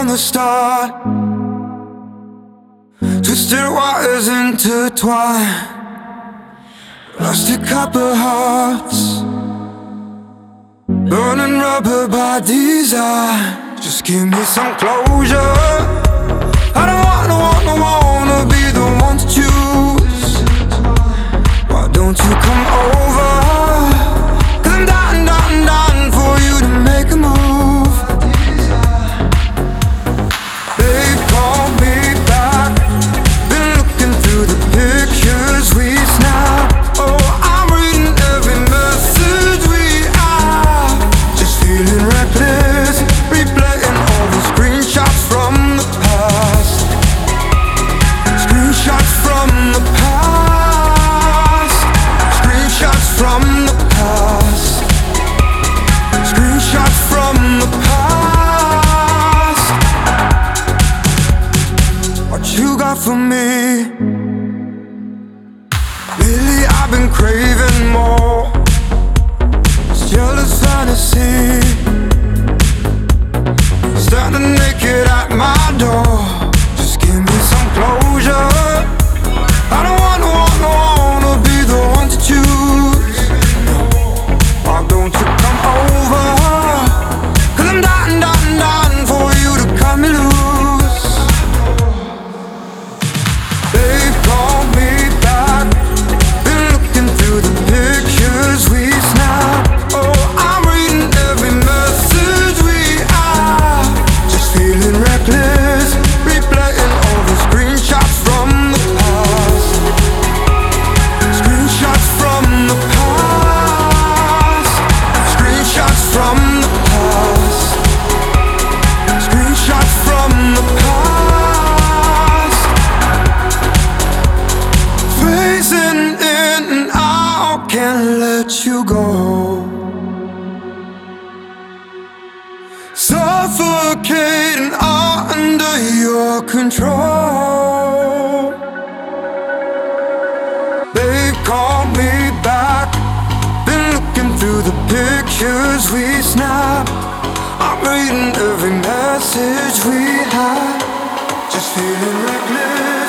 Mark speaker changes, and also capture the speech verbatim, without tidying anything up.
Speaker 1: the start. Twisted wires intertwine, lost a couple hearts, burning rubber by design. Just give me some closure. I don't wanna, wanna, wanna be the one to choose. Why don't you come over? Cause I'm dying, dying, dying for you to make a move. Babe, call me back. Been looking through the pictures we snapped. Oh, I'm reading every message we have. Just feeling reckless, replaying all the screenshots from the past. Screenshots from the past. Screenshots from the past. Screenshots from the past. What you got for me? Lately I've been craving more. It's jealous fantasy, standing naked at my door. Just give me some closure. I don't wanna, wanna, wanna be the one to choose. Why don't you come over? Cause I'm dying, dying, dying for you to cut me loose. Babe, call me back. Been looking through the pictures we snapped. Oh, I'm reading every message we have. Just feeling reckless, replaying all the screenshots from the past. Screenshots from the past. Screenshots from the past. Screenshots from the past. Phasing in and out, can't let you go. Suffocating under your control. Babe, call me back. Been looking through the pictures we snapped. I'm reading every message we had. Just feeling reckless.